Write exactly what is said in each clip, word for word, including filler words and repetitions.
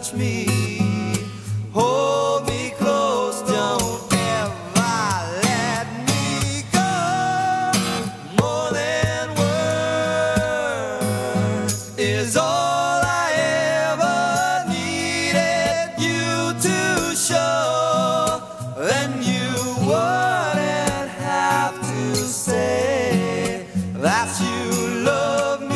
touch me. Hold me close, don't ever let me go. More than words is all I ever needed you to show. Then you wouldn't have to say that you love me.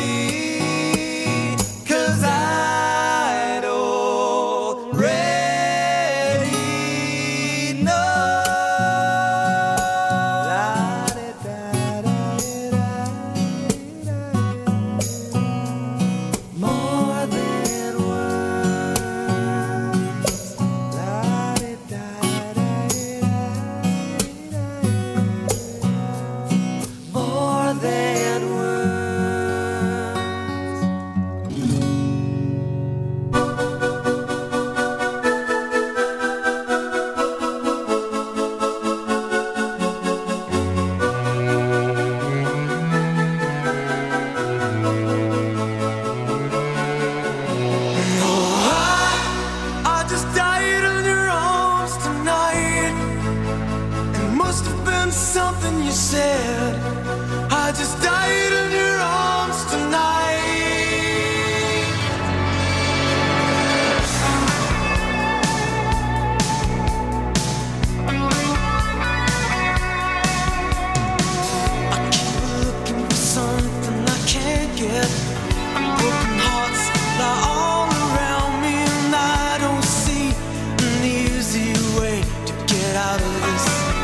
Something you said, I just died in your arms tonight. I keep looking for something I can't get. Broken hearts lie all around me, and I don't see an easy way to get out of this.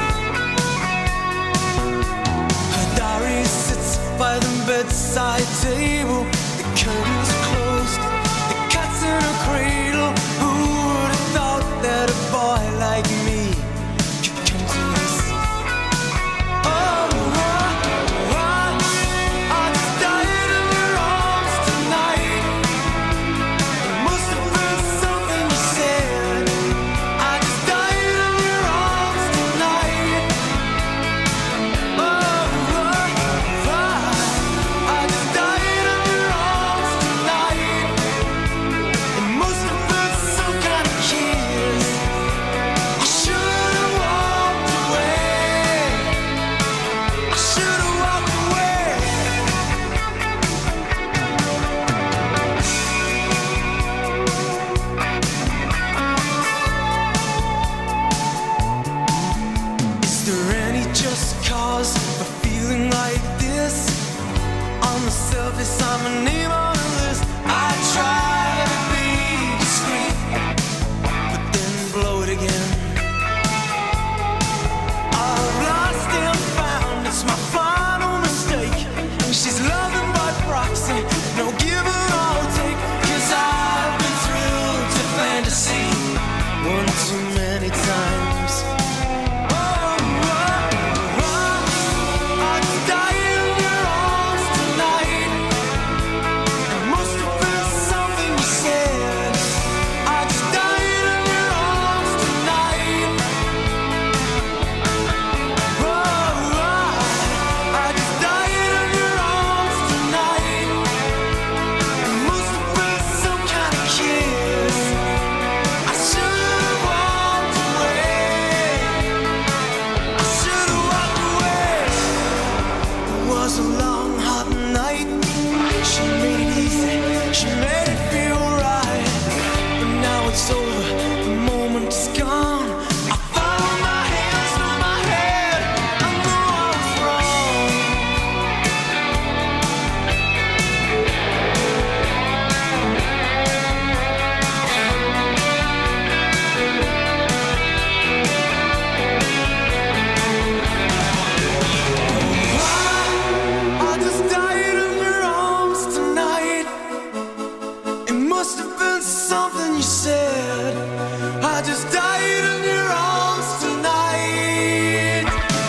By the bedside table, the curtains closed, the cat's in a cradle. Who would have thought that a boy like me could come to this? Oh, I, I, I just died in your arms tonight. It must have been something you said. I just died in your arms tonight. Oh, for feeling like this. On the surface, I'm a name on a list. I try to be discreet, but then blow it again. I've lost and found, it's my final mistake. She's loving by proxy, no give and I'll take. Cause I've been thrilled to fantasy one too many times. It's over, the moment is gone. I found my hands on my head, I know I was wrong. I, I just died in your arms tonight. It must have been something you said. I just died in your arms tonight.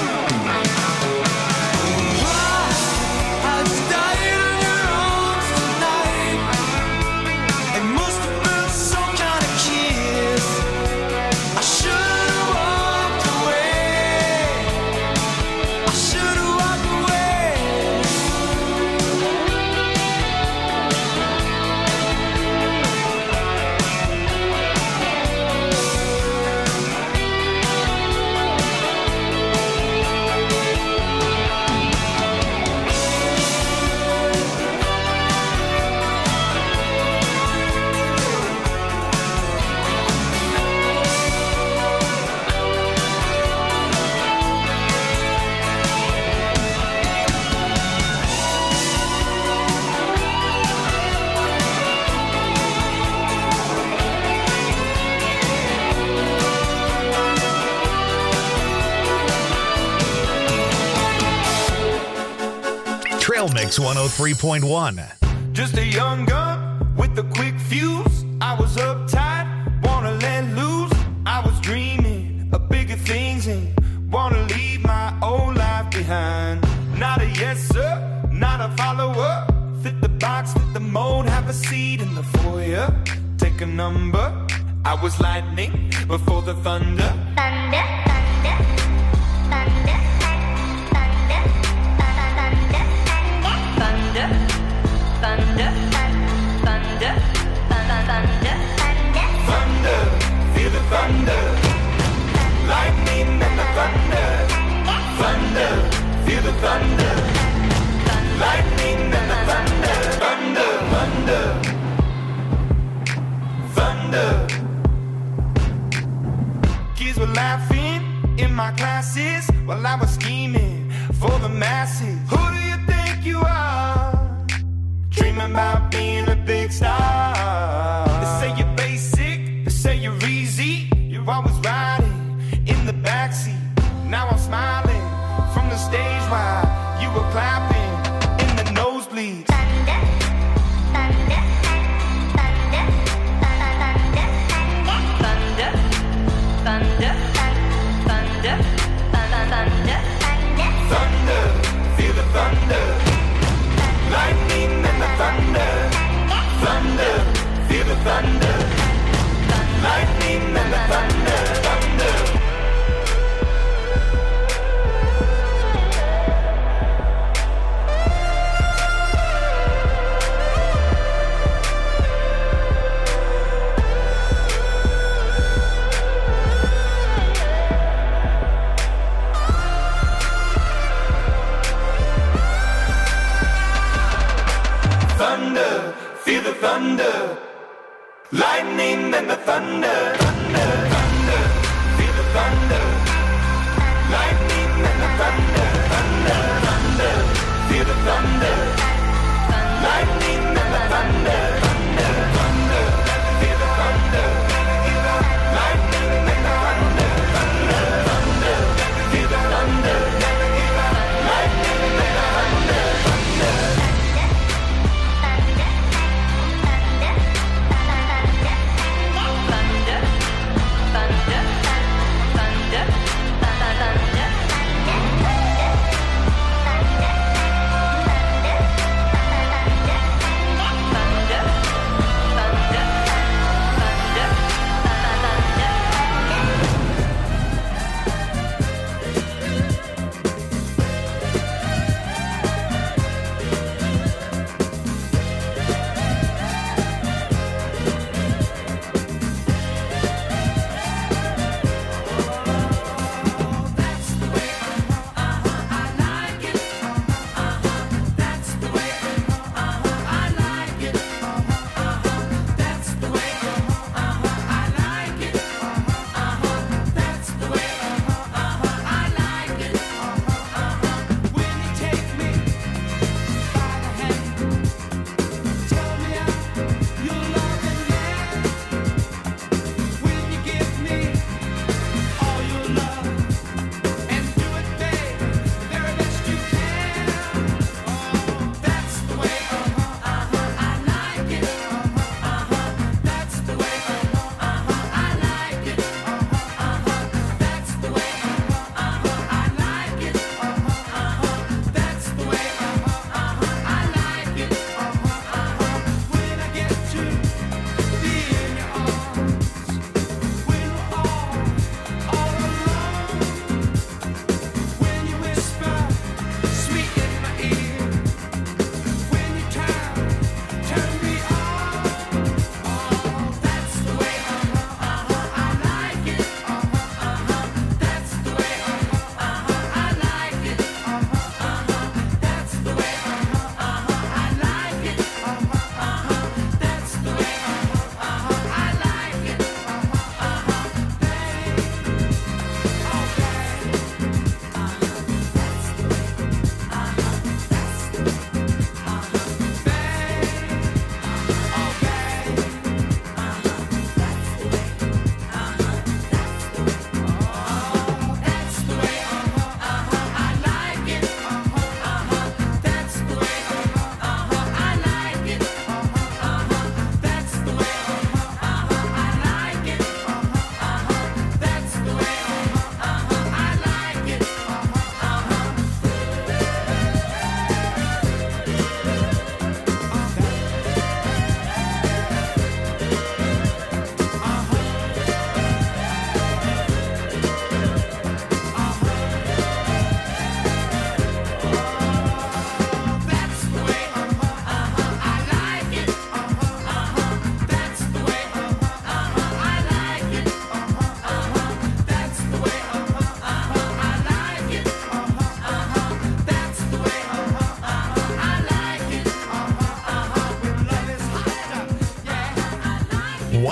I, I just died in your arms tonight. It must have been some kind of kiss. I should have walked away. I should have walked away. I Trail Mix one oh three point one. Just a young gun with a quick fuse. I was uptight, wanna let loose. I was dreaming of bigger things and wanna leave my old life behind. Not a yes sir, not a follower. Fit the box, fit the mold, have a seat in the foyer. Take a number. I was lightning before the thunder. Thunder, thunder, thunder, thunder, thunder, thunder, thunder, thunder, thunder, thunder, thunder, feel the thunder, lightning and the thunder, thunder, feel the thunder, lightning and the thunder, thunder, thunder, thunder. Kids were laughing in my classes while I was scheming for the masses. Who do you think you are? Dreaming about being a big star. They say you're basic, they say you're easy. You're always riding in the backseat. Now I'm smiling from the stage while you were clapping in the nosebleeds. thunder, thunder, thunder, thunder, thunder, thunder, thunder, Thunder, feel the thunder, lightning and the thunder, thunder, feel the thunder, lightning and the thunder, thunder. Thunder, feel the thunder, lightning and the thunder, thunder, thunder, feel the thunder, lightning and the thunder, thunder, thunder, feel the thunder, lightning and the thunder, thunder, thunder, feel the thunder, lightning and the thunder, thunder, thunder, feel the thunder, lightning and the thunder, thunder. thunder,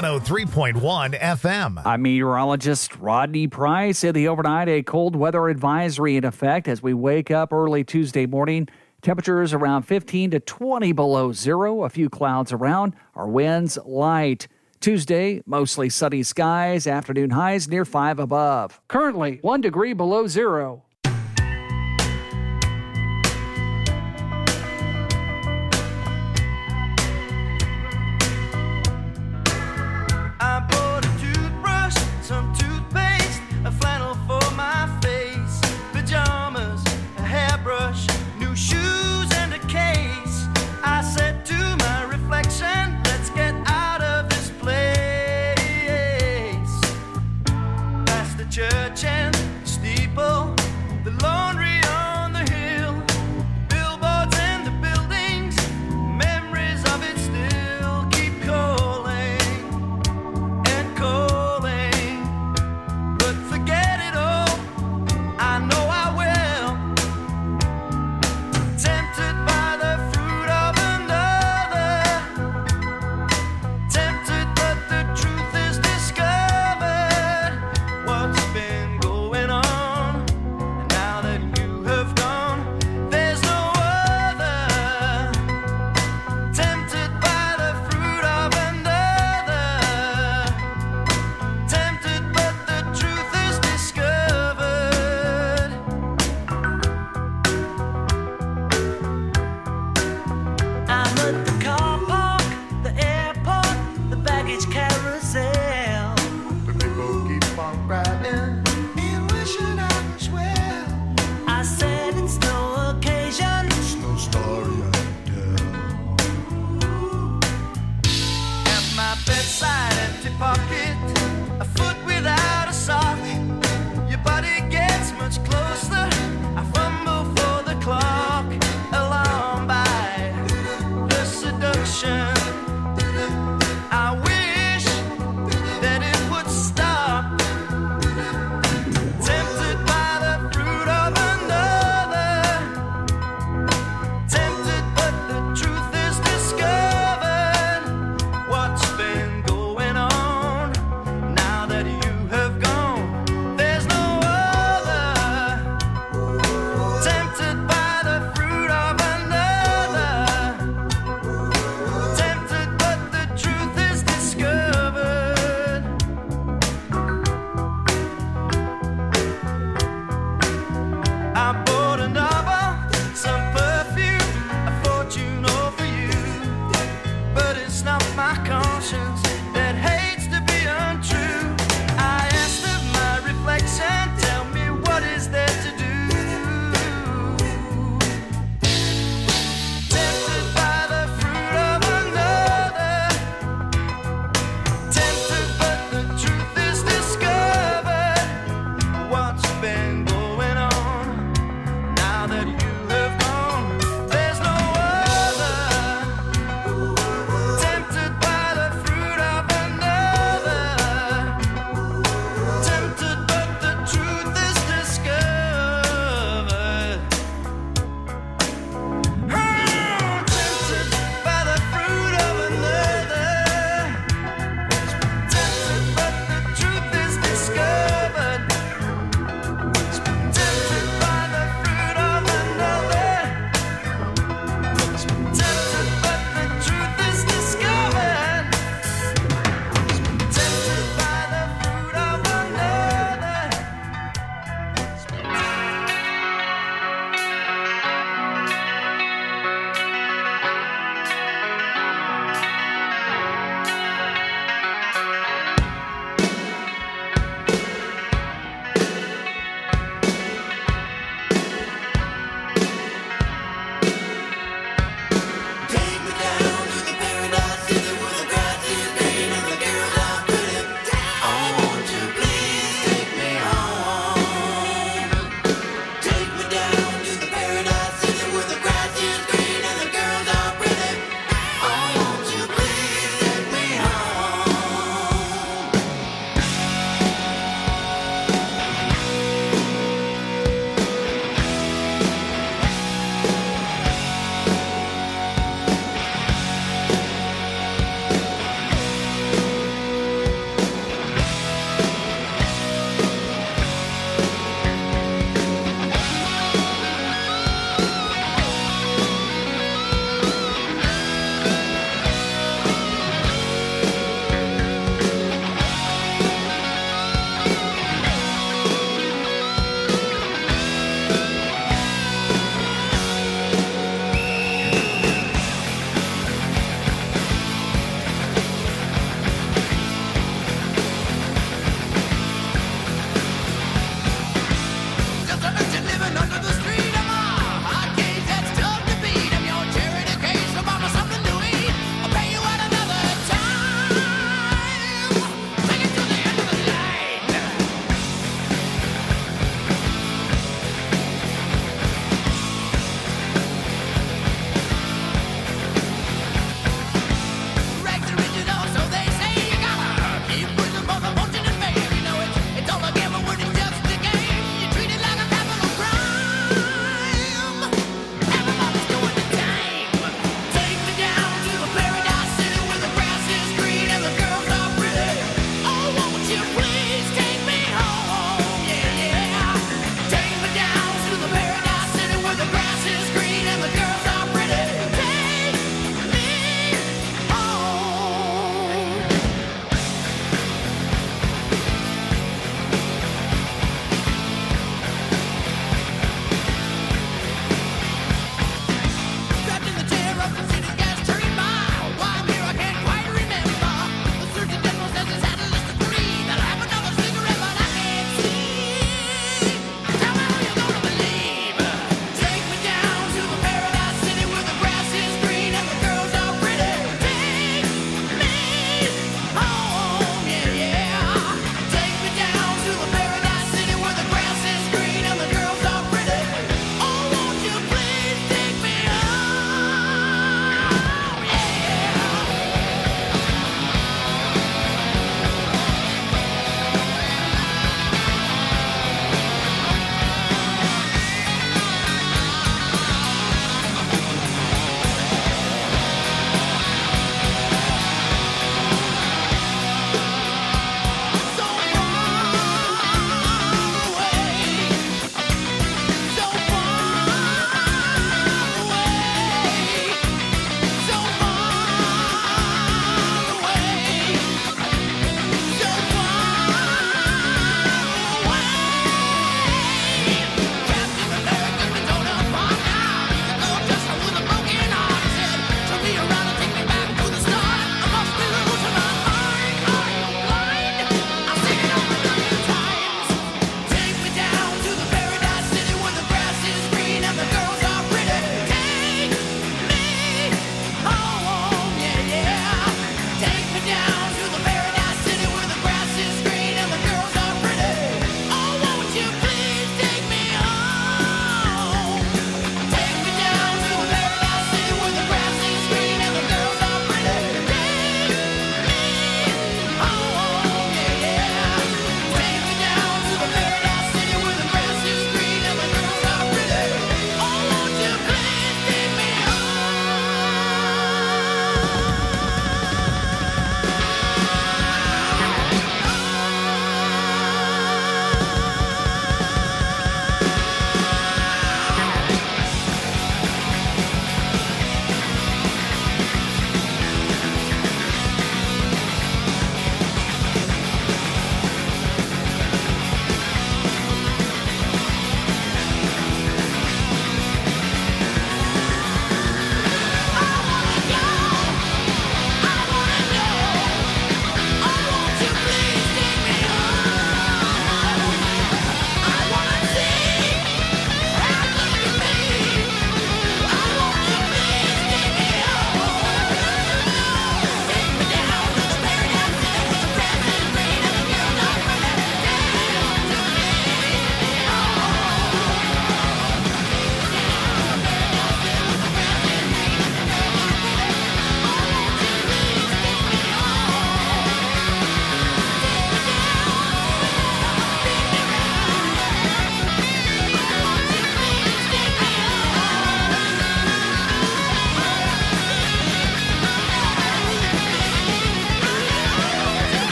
one oh three point one F M. I'm meteorologist Rodney Price. In the overnight, a cold weather advisory in effect as we wake up early Tuesday morning. Temperatures around fifteen to twenty below zero. A few clouds around. Our winds light. Tuesday, mostly sunny skies. Afternoon highs near five above. Currently, one degree below zero. I bought a toothbrush, some toothpaste, a flannel for my face, pajamas, a hairbrush, new shoes and a case. I said to my reflection, let's get out of this place. Past the church and steeple, the laundry on the hill, billboards and the buildings, memories of it still keep calling and calling, but forget it all, I know I will. Tempted by the fruit of another, tempted but the truth is discovered. What's been going on, and now that you have gone, there's no other. Tempted by the fruit of another, tempted but the truth is discovered. I'm at the car park, the airport, the baggage carousel. The people keep on grabbing and wishing I was well. I said it's no occasion, it's no story I can tell. At my bedside, empty pocket, a foot without a sock. Your body gets much closer. I fumble for the clock, alarmed by the seduction. I wish that it would stop. Tempted by the fruit of another, tempted but the truth is discovered. What's been going on,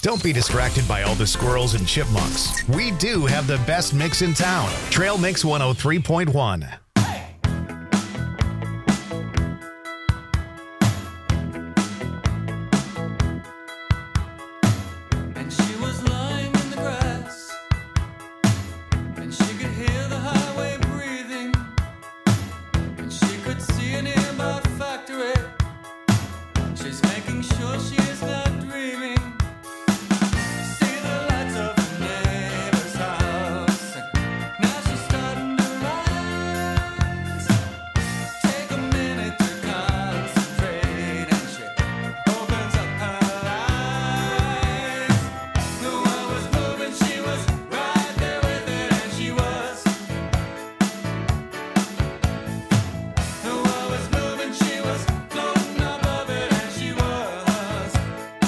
Don't be distracted by all the squirrels and chipmunks. We do have the best mix in town. Trail Mix one oh three point one. And she was lying in the grass, and she could hear the highway breathing, and she could see a nearby factory. She's making sure she is not dreaming. See the lights of the neighbor's house, and now she's starting to rise. Take a minute to concentrate, and she opens up her eyes. The world was moving, she was right there with it, and she was. The world was moving, she was floating above it, and she was.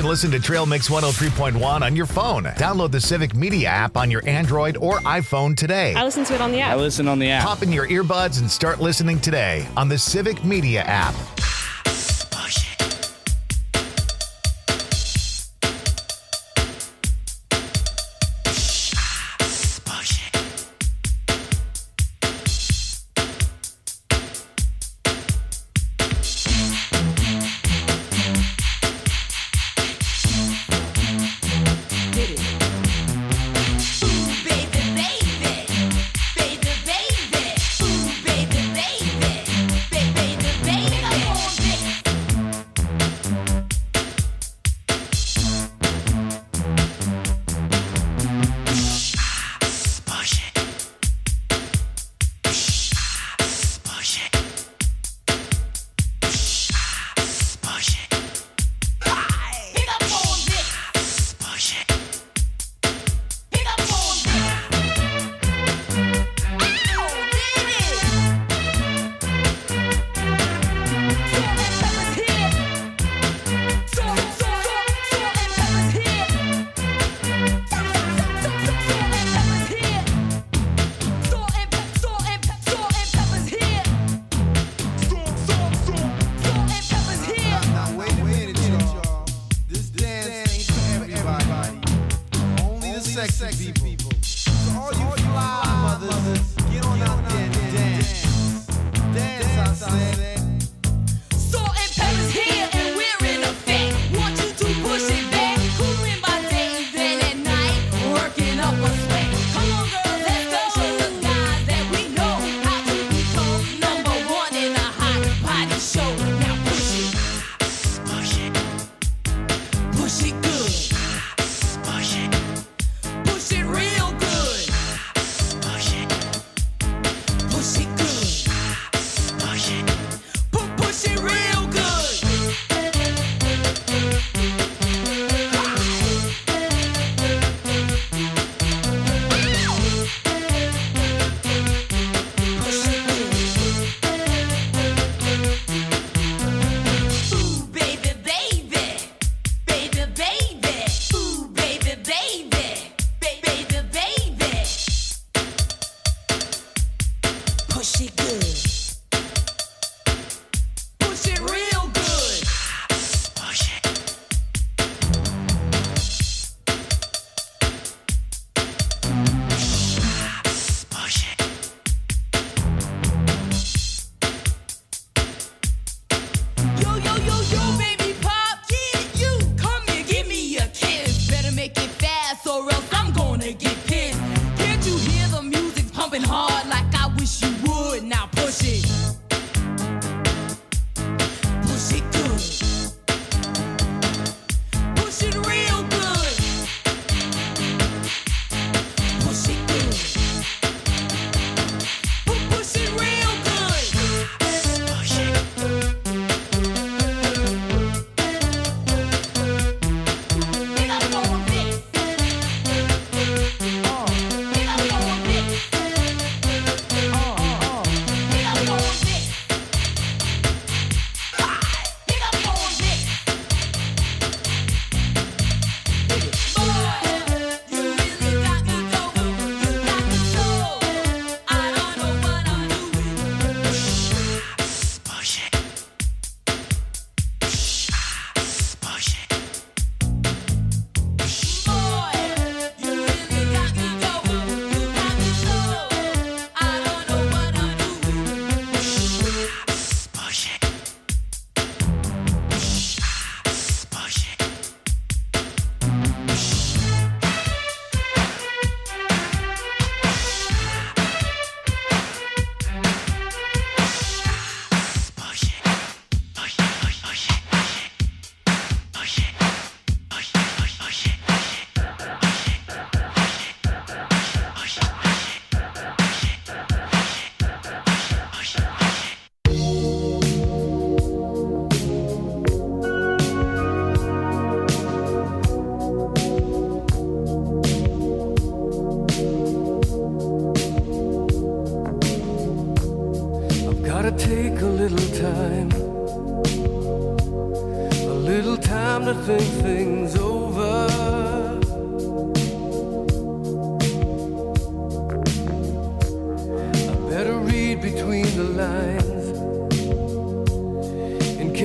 can listen to Trail Mix one oh three point one on your phone. Download the Civic Media app on your Android or iPhone today. I listen to it on the app. I listen on the app. Pop in your earbuds and start listening today on the Civic Media app.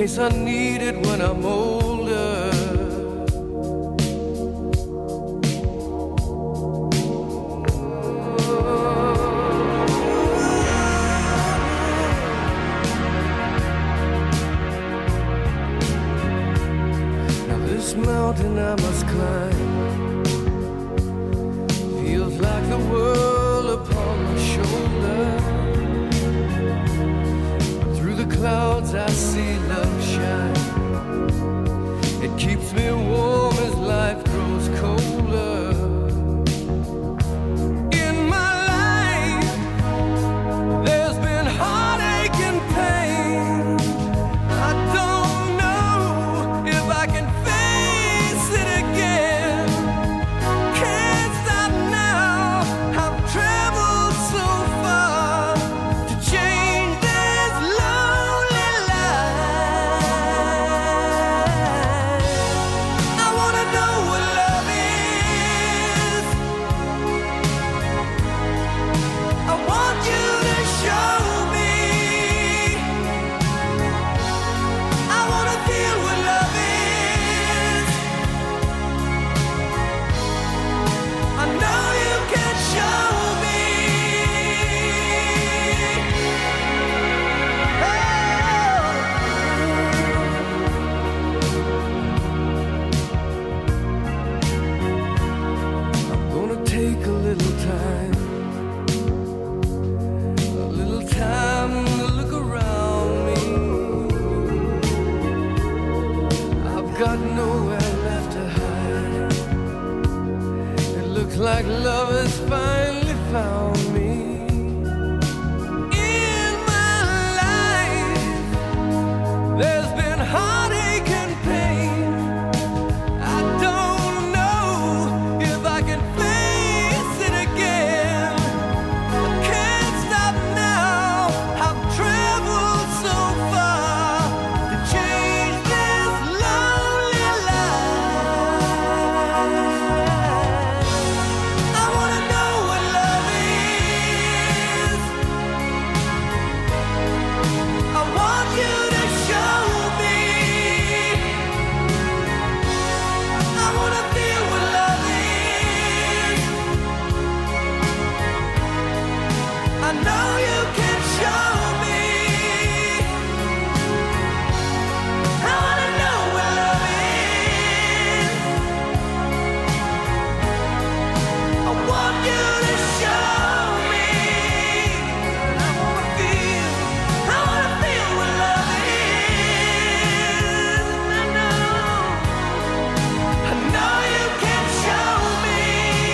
case I need it when I'm older. Now this mountain I must climb feels like the world upon my shoulder. Through the clouds I see love shine. It keeps me warm as life grows colder. In my life there's been heartache and pain. I don't know if I can face it again. Can't stop now. I've traveled so far to change this lonely life. I wanna know what love is. I want you to show me. I wanna feel what love is. I know you can show me. I'm gonna take a little time, a little time to look around me. I've got nowhere left to hide. It looks like love has finally found me. In my life, there's been heartache and pain. I don't know if I can face it again. I can't stop now. I've traveled so far to change this lonely life. I wanna know what love is. I want you to show me. I wanna feel what love is. I know you can show me. I wanna know what love is. I want you to show me. I wanna feel, I wanna feel what love is. I know, I know you can show me.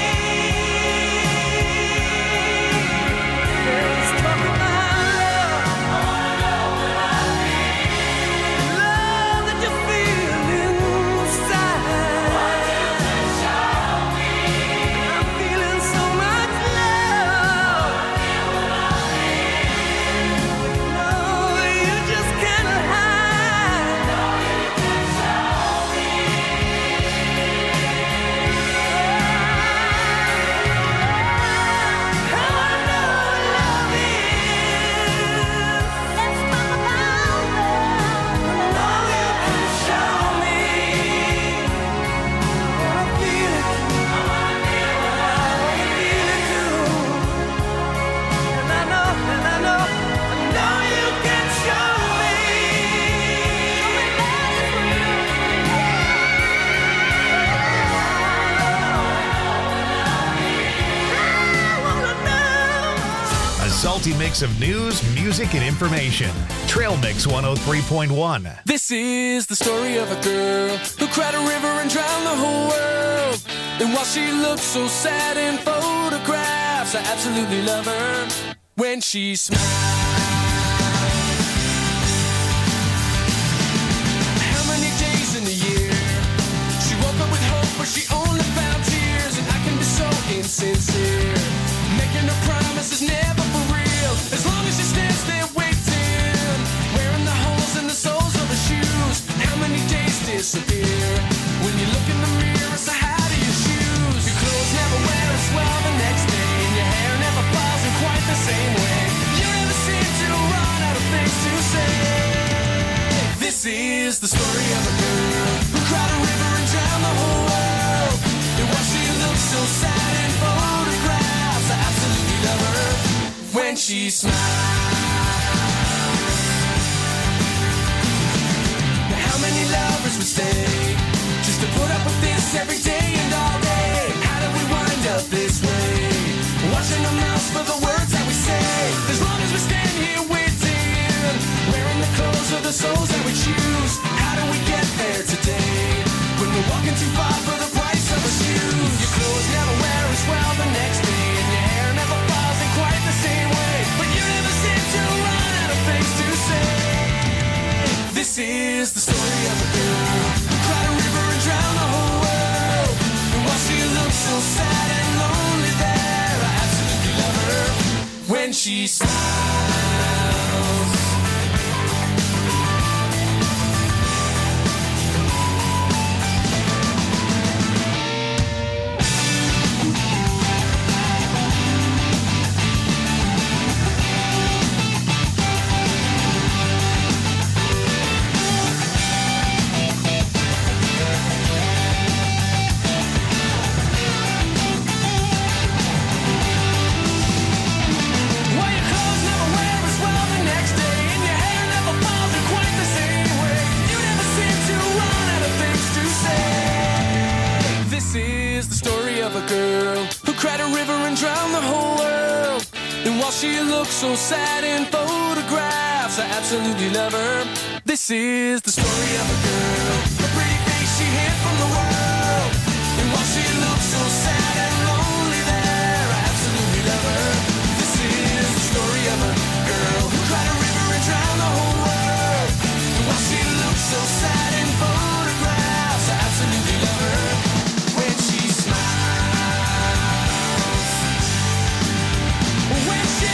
Let's talk about love. I wanna know what love is. Love that you feel inside. I'm feeling so much love. No, you just can't hide. I wanna know what love is. Let's talk about love. I know you can show me. I wanna feel it. I wanna feel it. I wanna feel it too. And I know, and I know, I know you can show me. I wanna know. A salty mix of news, music, and information. Trail Mix one oh three point one. This is the story of a girl who cried a river and drowned the whole world. And while she looks so sad in photographs, I absolutely love her when she smiles. How many days in a year she woke up with hope, but she only found tears? And I can be so insincere, making her promises never for real. As long as she stands there waiting, wearing the holes in the soles of her shoes. How many days disappear when you look in the mirror? So how do you choose? Your clothes never wear as well the next day, and your hair never falls in quite the same way. You never seem to she smiles. Now how many lovers would stay just to put up with this every day and all day? How did we wind up this way? Watching our mouths for the words that we say. As long as we stand here waiting, wearing the clothes of the souls that we choose. How do we get there today when we're walking too far for the price of our shoes? Your clothes never wear as well the next day, and your hair never falls in quite the same way. But you never seem to run out of things to say. This is the story of a girl who cried a river and drowned the whole world. And while she looks so sad and lonely there, I absolutely love her when she smiles. She looks so sad in photographs. I absolutely love her. This is the story of a girl, a pretty face she hid from the world. And while she looks so sad and lonely there, I absolutely love her. This is the story of a girl who cried a river and drowned the whole world. And while she looks so sad in photographs, I absolutely love her when she smiles. When she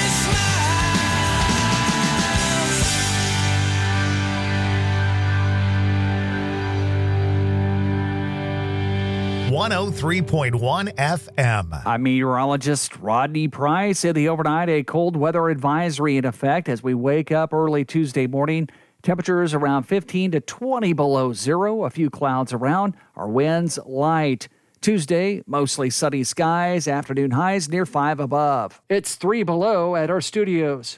one oh three point one F M. I'm meteorologist Rodney Price. In the overnight, a cold weather advisory in effect as we wake up early Tuesday morning. Temperatures around fifteen to twenty below zero. A few clouds around. Our winds light. Tuesday, mostly sunny skies. Afternoon highs near five above. It's three below at our studios.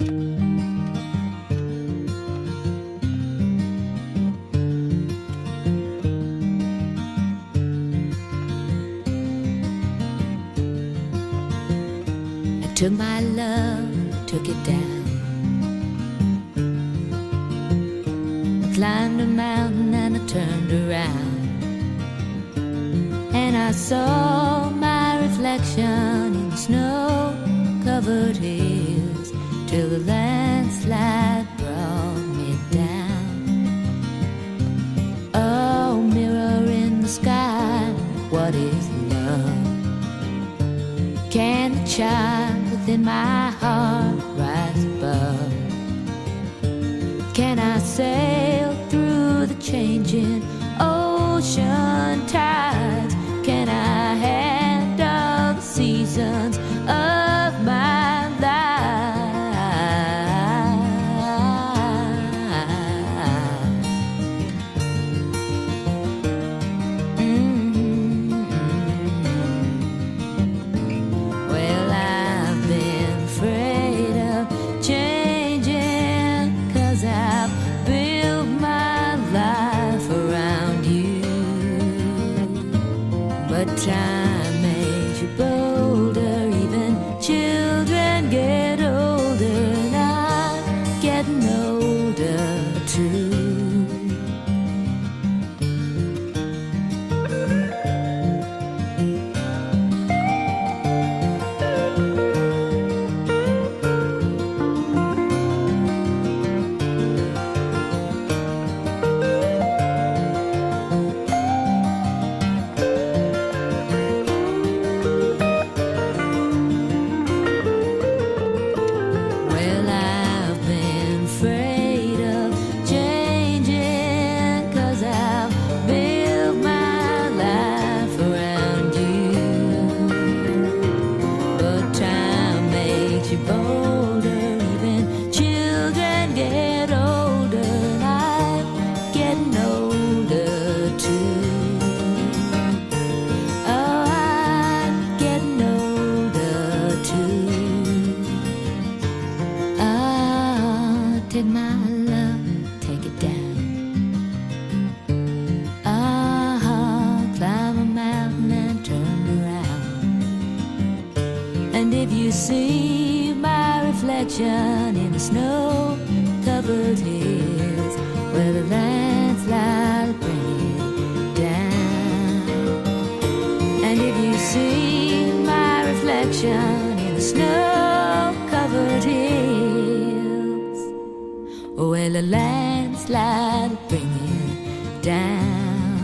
Took my love, took it down. I climbed a mountain and I turned around, and I saw my reflection in snow-covered hills till the landslide brought me down. Oh, mirror in the sky, what is love? Can the child within my heart rise above? Can I sail through the changing ocean tides? Can I handle the seasons of my life? Mm-hmm. Well, I've been afraid of changing, 'cause I've built my life around you. if you see my reflection in the snow-covered hills where the landslide bring it down, and if you see my reflection in the snow-covered hills where the landslide bring it down.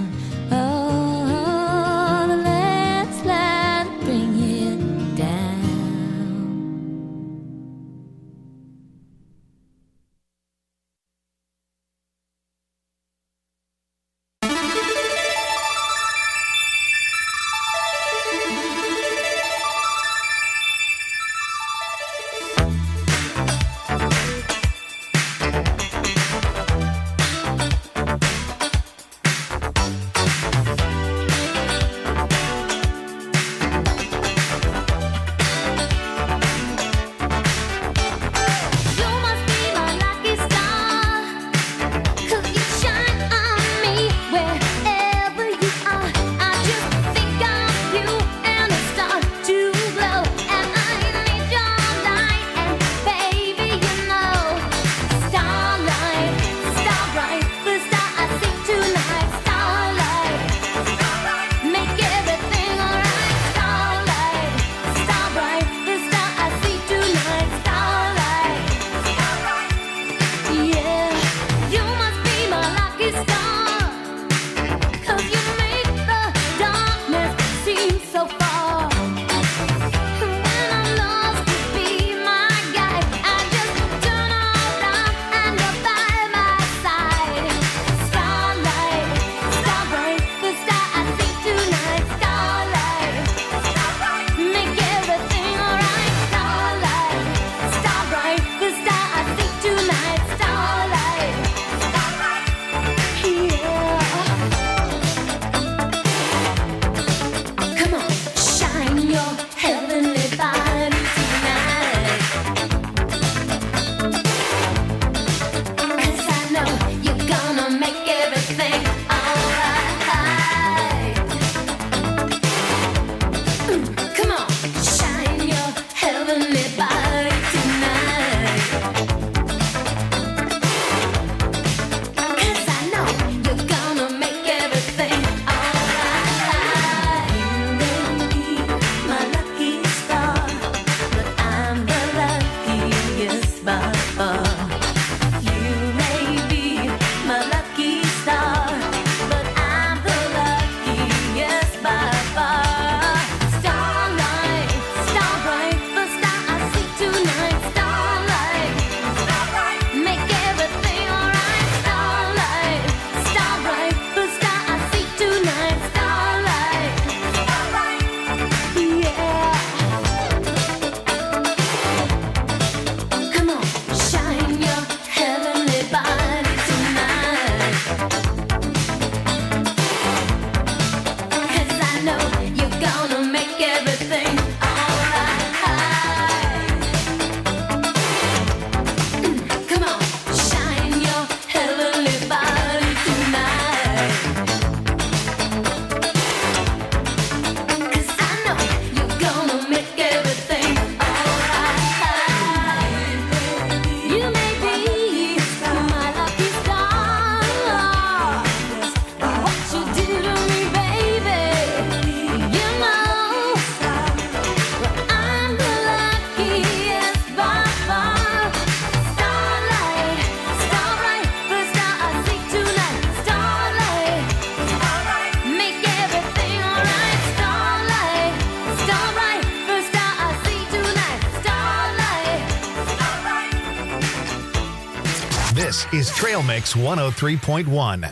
This is Trail Mix one oh three point one.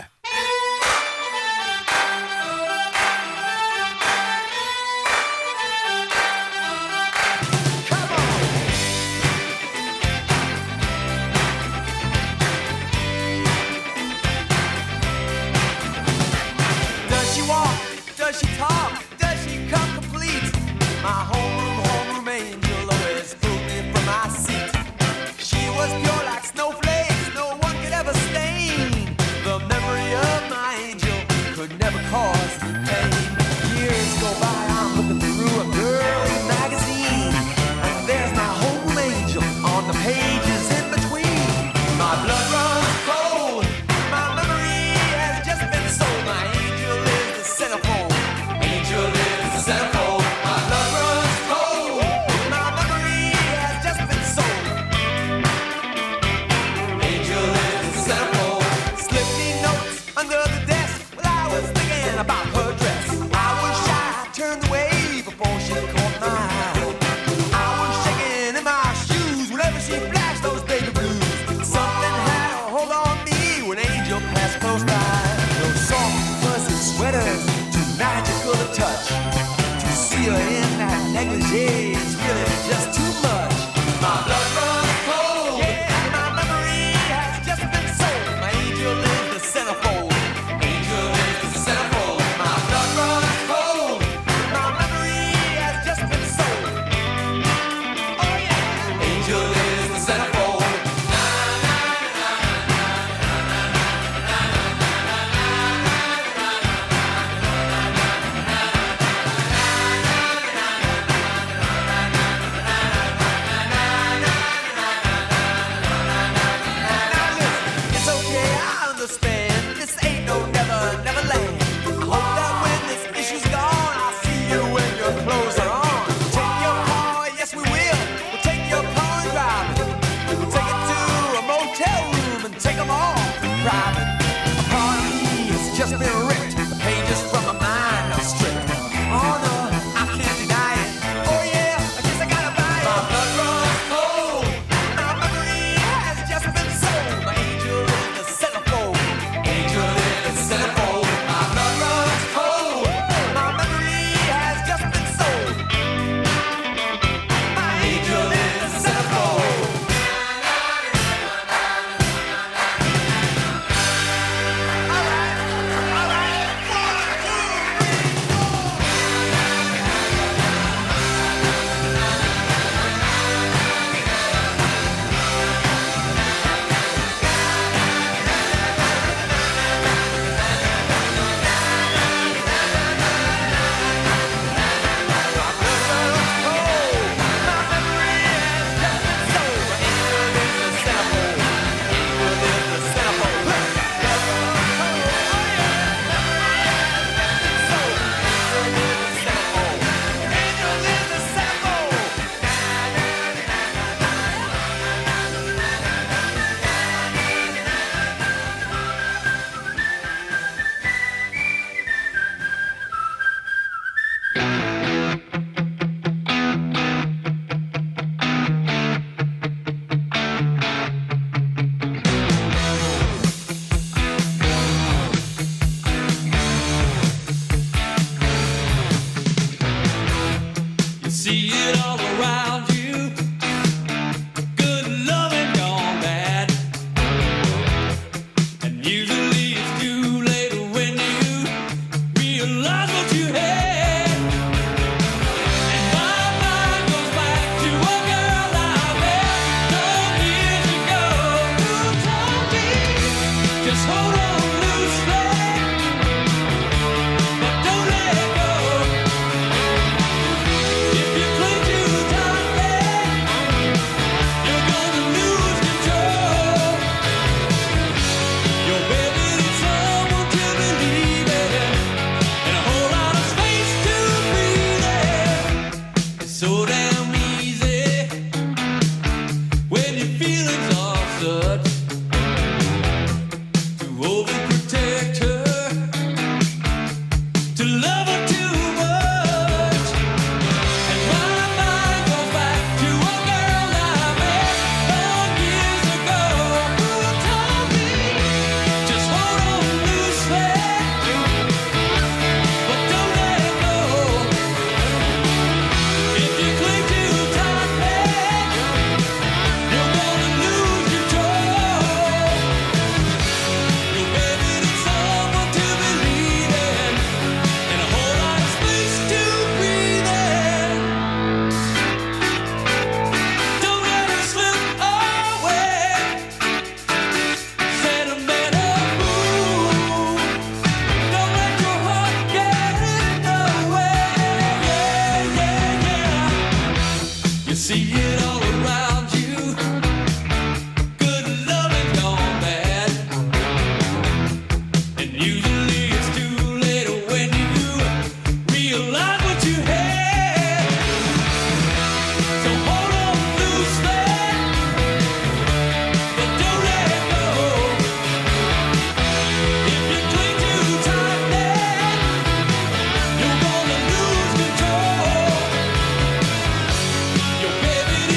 Does she walk? Does she talk? Does she come complete? My homeroom, homeroom angel always pulled me from my seat. She was pure like snowflakes, no one could ever stain the memory negligee. It's really just too much. My blood runs cold. Yeah, my memory has just been sold. My angel is the centerfold. Angel is the centerfold. My blood runs cold. My memory has just been sold. Oh yeah, angel is the centerfold. It's okay, I understand. This ain't no never, never land. I hope that when this issue's gone, I'll see you when your clothes are on. Take your car, yes we will. We'll take your car and drive it. We'll take it to a motel room and take them all private. A part of me has just been ripped. The pages from my mind are stripped. Oh no, I can't deny it. Oh yeah, I guess I gotta buy it. My blood runs cold. My memory has just been sold. My angel is the centerfold. Angel is the centerfold. My blood runs cold. My memory has just been sold. My angel is the centerfold. All right, all right. One, two, three, four. You see it all around you. Good loving gone bad. And usually it's too late when you realize what you had. And my mind goes back to a girl I met some years ago who told me, just hold on loosely, but don't let go. If you cling too tightly, you're gonna lose control. Your baby needs someone to believe in, and a whole lot of space to breathe in. It's so damn easy when your feelings are such to overprotect her, to love her too much. And my mind goes back to a girl I met some years ago who told me, just hold on loosely, but don't let go. If you cling too tightly, you're gonna lose control. Your baby needs someone to believe in, and a whole lot of space to breathe in. Don't let it slip away. Sentimental mood. Don't let your heart get in the way. Yeah, yeah, yeah. You see it all around you. Good loving gone bad. And usually it's too late when you realize what you had. So hold on loosely, but don't let go. If you cling too tightly, you're gonna lose control. Your baby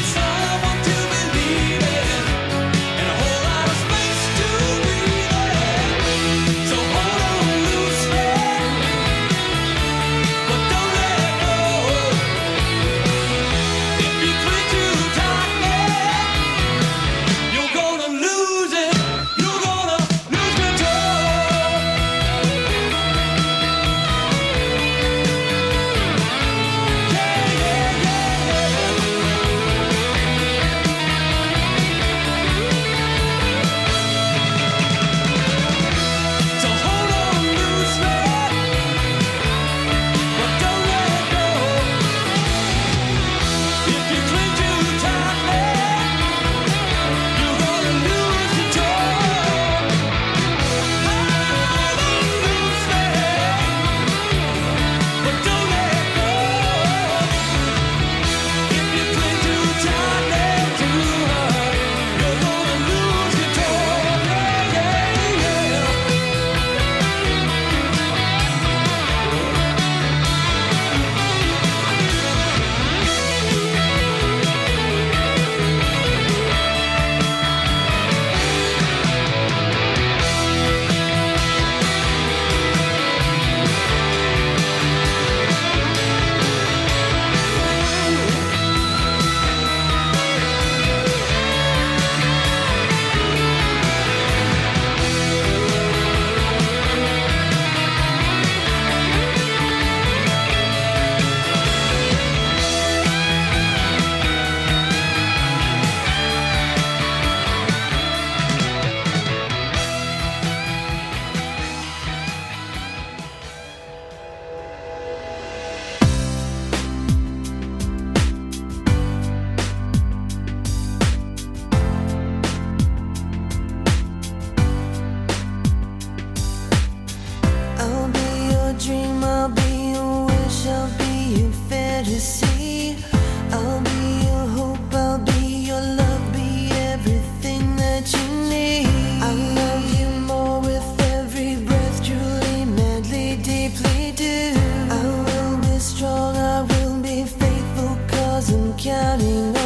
counting